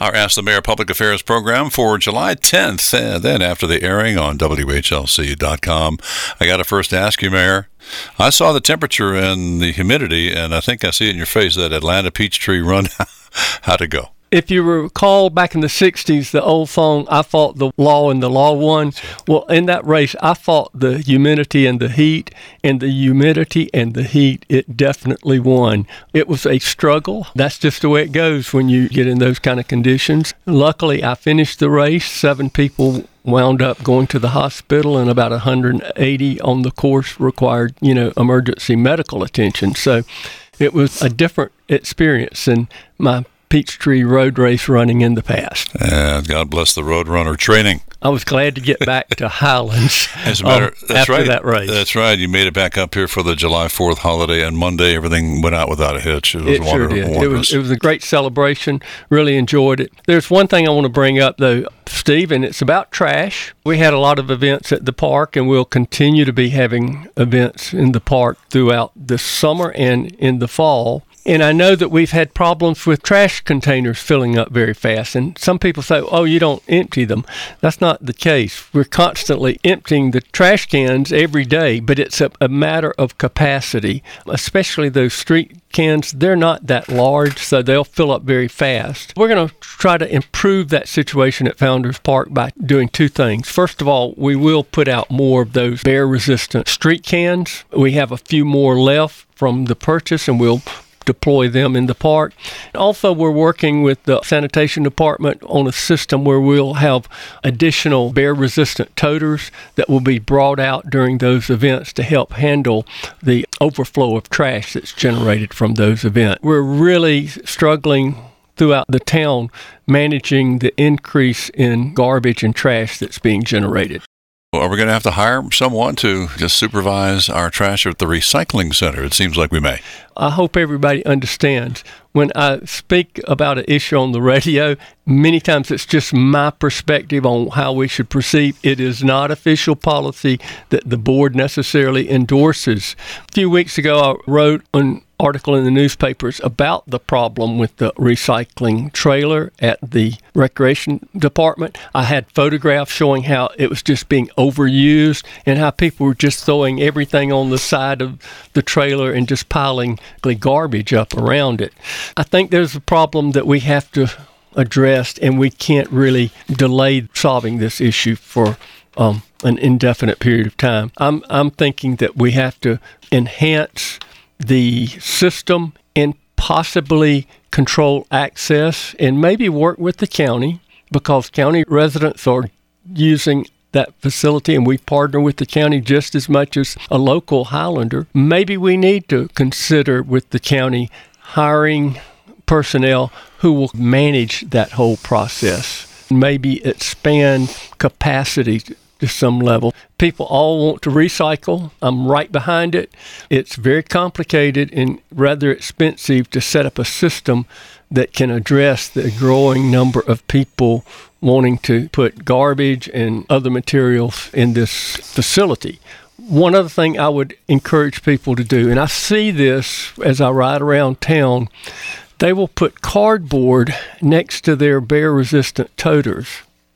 Our Ask the Mayor Public Affairs program for July 10th, and then after the airing on WHLC.com. I got to first ask you, Mayor, I saw the temperature and the humidity, and I think I see it in your face, that Atlanta Peachtree Run. How'd it go? If you recall back in the 60s, the old song, I Fought the Law and the Law Won. Well, in that race, I fought the humidity and the heat, and the humidity and the heat, it definitely won. It was a struggle. That's just the way it goes when you get in those kind of conditions. Luckily, I finished the race. 7 people wound up going to the hospital, and about 180 on the course required, emergency medical attention. So it was a different experience than my Peachtree road race running in the past. And God bless the road runner training. I was glad to get back to Highlands That's after right. that race. That's right. You made it back up here for the July 4th holiday, and Monday everything went out without a hitch. It was wonderful. Sure did. It was a great celebration. Really enjoyed it. There's one thing I want to bring up, though, Steve, and it's about trash. We had a lot of events at the park, and we'll continue to be having events in the park throughout the summer and in the fall. And I know that we've had problems with trash containers filling up very fast. And some people say, oh, you don't empty them. That's not the case. We're constantly emptying the trash cans every day, but it's a matter of capacity, especially those street cans. They're not that large, so they'll fill up very fast. We're going to try to improve that situation at Founders Park by doing 2 things. First of all, we will put out more of those bear-resistant street cans. We have a few more left from the purchase, and we'll deploy them in the park. Also, we're working with the sanitation department on a system where we'll have additional bear-resistant toters that will be brought out during those events to help handle the overflow of trash that's generated from those events. We're really struggling throughout the town managing the increase in garbage and trash that's being generated. Are we going to have to hire someone to just supervise our trash at the recycling center? It seems like we may. I hope everybody understands. When I speak about an issue on the radio, many times it's just my perspective on how we should proceed. It is not official policy that the board necessarily endorses. A few weeks ago, I wrote an article in the newspapers about the problem with the recycling trailer at the recreation department. I had photographs showing how it was just being overused and how people were just throwing everything on the side of the trailer and just piling garbage up around it. I think there's a problem that we have to address, and we can't really delay solving this issue for an indefinite period of time. I'm thinking that we have to enhance the system and possibly control access and maybe work with the county, because county residents are using that facility, and we partner with the county just as much as a local Highlander. Maybe we need to consider with the county hiring personnel who will manage that whole process. Maybe expand capacity to some level. People all want to recycle. I'm right behind it. It's very complicated and rather expensive to set up a system that can address the growing number of people wanting to put garbage and other materials in this facility. One other thing I would encourage people to do, and I see this as I ride around town, they will put cardboard next to their bear-resistant toters,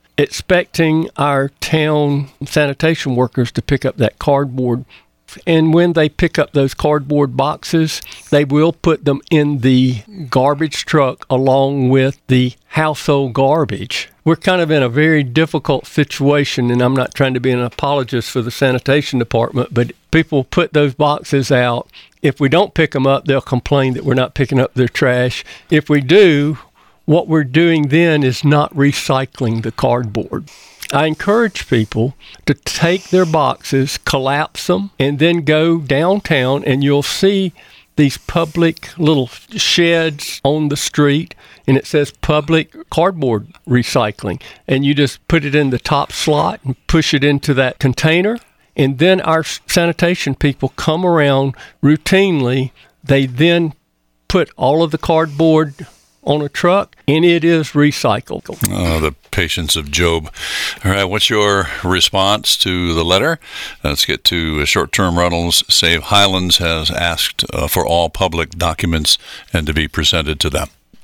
expecting our town sanitation workers to pick up that cardboard. And when they pick up those cardboard boxes, they will put them in the garbage truck along with the household garbage. We're kind of in a very difficult situation, and I'm not trying to be an apologist for the sanitation department, but people put those boxes out. If we don't pick them up, they'll complain that we're not picking up their trash. If we do, what we're doing then is not recycling the cardboard. I encourage people to take their boxes, collapse them, and then go downtown, and you'll see these public little sheds on the street, and it says public cardboard recycling. And you just put it in the top slot and push it into that container. And then our sanitation people come around routinely. They then put all of the cardboard on a truck, and it is recycled. Oh, the patience of Job. All right, what's your response to the letter? Let's get to short-term rentals. Save Highlands has asked for all public documents and to be presented to them.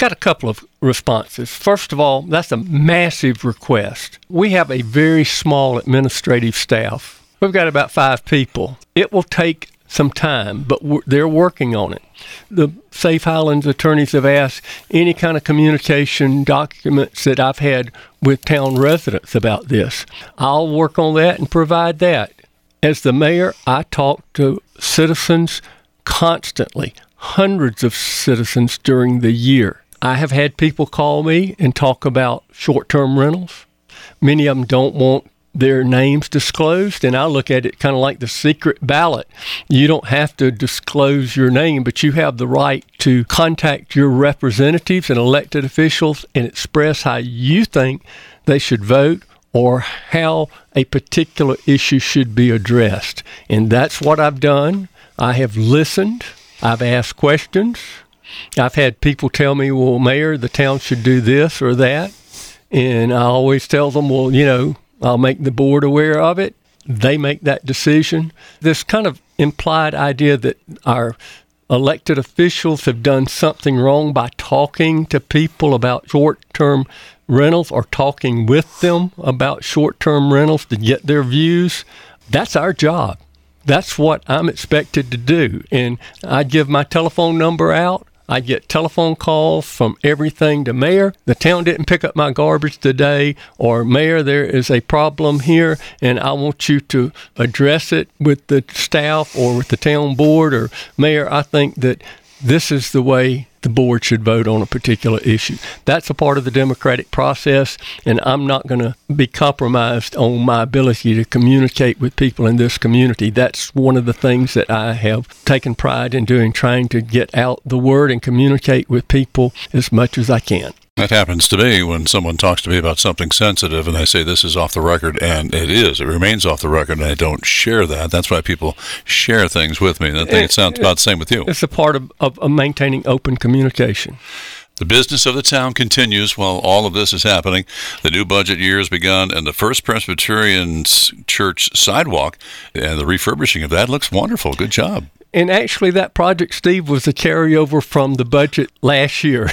got a couple of responses. First of all, that's a massive request. We have a very small administrative staff. We've got about 5 people. It will take some time, but they're working on it. The Safe Highlands attorneys have asked any kind of communication documents that I've had with town residents about this. I'll work on that and provide that. As the mayor, I talk to citizens constantly, hundreds of citizens during the year. I have had people call me and talk about short-term rentals. Many of them don't want their names disclosed, and I look at it kind of like the secret ballot. You don't have to disclose your name, but you have the right to contact your representatives and elected officials and express how you think they should vote or how a particular issue should be addressed. And that's what I've done. I have listened. I've asked questions. I've had people tell me, well, Mayor, the town should do this or that. And I always tell them, well, I'll make the board aware of it. They make that decision. This kind of implied idea that our elected officials have done something wrong by talking to people about short-term rentals or talking with them about short-term rentals to get their views, that's our job. That's what I'm expected to do. And I give my telephone number out. I get telephone calls from everything to Mayor, the town didn't pick up my garbage today, or Mayor, there is a problem here, and I want you to address it with the staff or with the town board, or Mayor, I think that this is the way the board should vote on a particular issue. That's a part of the democratic process, and I'm not going to be compromised on my ability to communicate with people in this community. That's one of the things that I have taken pride in doing, trying to get out the word and communicate with people as much as I can. That happens to me when someone talks to me about something sensitive and I say this is off the record, and it is. It remains off the record, and I don't share that. That's why people share things with me. And I think it sounds about the same with you. It's a part of maintaining open communication. The business of the town continues while all of this is happening. The new budget year has begun, and the First Presbyterian Church sidewalk and the refurbishing of that looks wonderful. Good job. And actually, that project, Steve, was a carryover from the budget last year.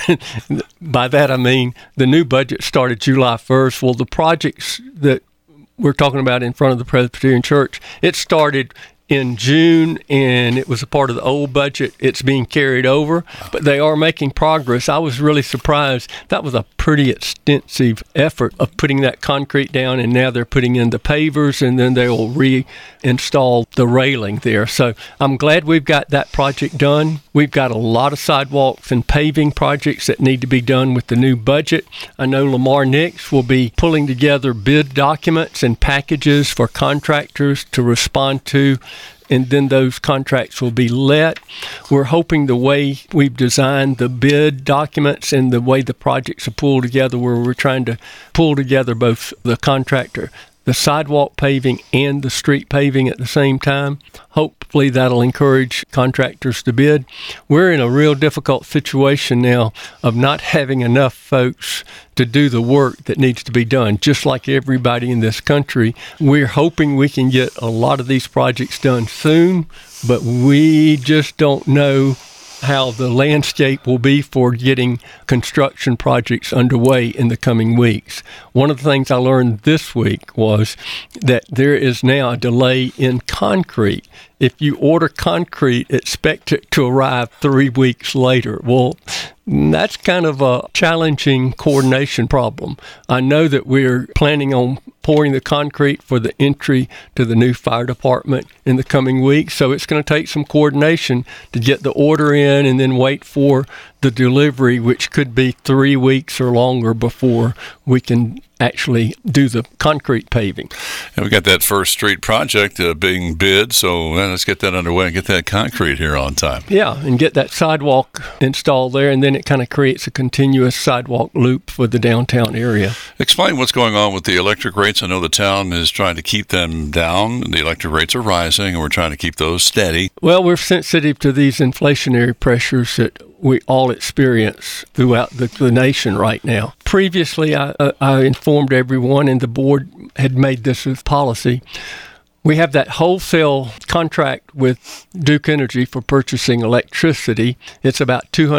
By that, I mean the new budget started July 1st. Well, the projects that we're talking about in front of the Presbyterian Church, it started in June, and it was a part of the old budget. It's being carried over, but they are making progress. I was really surprised. That was a pretty extensive effort of putting that concrete down, and now they're putting in the pavers, and then they will reinstall the railing there. So I'm glad we've got that project done. We've got a lot of sidewalks and paving projects that need to be done with the new budget. I know Lamar Nix will be pulling together bid documents and packages for contractors to respond to, and then those contracts will be let. We're hoping the way we've designed the bid documents and the way the projects are pulled together, where we're trying to pull together both the contractor, the sidewalk paving, and the street paving at the same time. Hopefully that'll encourage contractors to bid. We're in a real difficult situation now of not having enough folks to do the work that needs to be done. Just like everybody in this country, we're hoping we can get a lot of these projects done soon, but we just don't know how the landscape will be for getting construction projects underway in the coming weeks. One of the things I learned this week was that there is now a delay in concrete. If you order concrete, expect it to arrive 3 weeks later. Well, that's kind of a challenging coordination problem. I know that we're planning on pouring the concrete for the entry to the new fire department in the coming weeks, so it's going to take some coordination to get the order in and then wait for the delivery, which could be 3 weeks or longer before we can actually do the concrete paving. And we got that First Street project being bid, so let's get that underway and get that concrete here on time. Yeah, and get that sidewalk installed there, and then it kind of creates a continuous sidewalk loop for the downtown area. Explain what's going on with the electric rates. I know the town is trying to keep them down. The electric rates are rising, and we're trying to keep those steady. Well, we're sensitive to these inflationary pressures that we all experience throughout the nation right now. Previously, I informed everyone, and the board had made this as policy. We have that wholesale contract with Duke Energy for purchasing electricity. It's about $250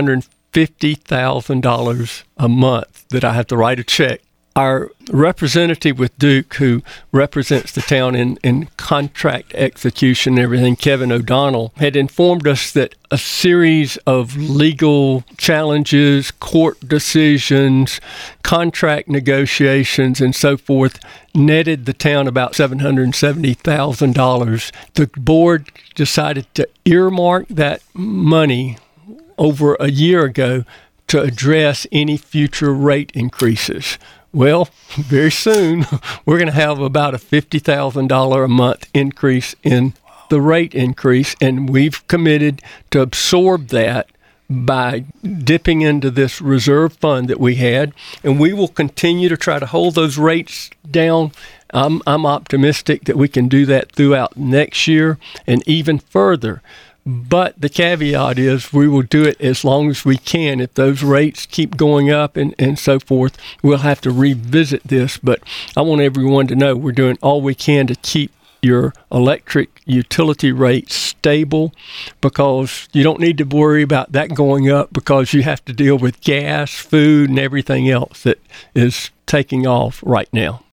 $50,000 a month that I have to write a check. Our representative with Duke, who represents the town in contract execution and everything, Kevin O'Donnell, had informed us that a series of legal challenges, court decisions, contract negotiations, and so forth netted the town about $770,000. The board decided to earmark that money over a year ago to address any future rate increases. Well, very soon, we're going to have about a $50,000 a month increase in the rate increase, and we've committed to absorb that by dipping into this reserve fund that we had, and we will continue to try to hold those rates down. I'm optimistic that we can do that throughout next year and even further. But the caveat is we will do it as long as we can. If those rates keep going up and so forth, we'll have to revisit this. But I want everyone to know we're doing all we can to keep your electric utility rates stable, because you don't need to worry about that going up, because you have to deal with gas, food, and everything else that is taking off right now.